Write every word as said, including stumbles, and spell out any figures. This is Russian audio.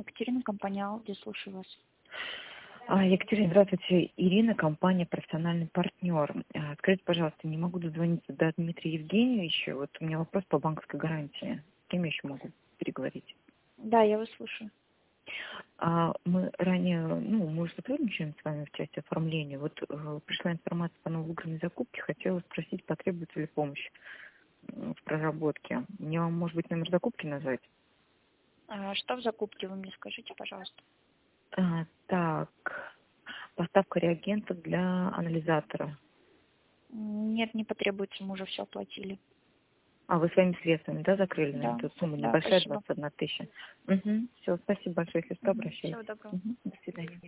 Екатерина, компания Audi, слушаю вас. А, Екатерина, здравствуйте. Ирина, компания «Профессиональный партнер». А, Скажите, пожалуйста, не могу дозвониться до Дмитрия Евгеньевича. Вот у меня вопрос по банковской гарантии. С кем я еще могу переговорить? Да, я вас слушаю. А, Мы ранее, ну, мы уже сотрудничаем с вами в части оформления. Вот э, пришла информация по нововыигранной закупке. Хотела спросить, потребуется ли помощь э, в проработке. Мне вам, может быть, номер закупки назвать? А что в закупке, вы мне скажите, пожалуйста? А, так, поставка реагентов для анализатора. Нет, не потребуется, мы уже все оплатили. А, вы своими средствами, да, закрыли на Да, эту сумму да, небольшая, спасибо. двадцать одна тысяча? Угу. Все, спасибо большое, если что, Мгм. обращайтесь. Всего доброго. Угу. До свидания.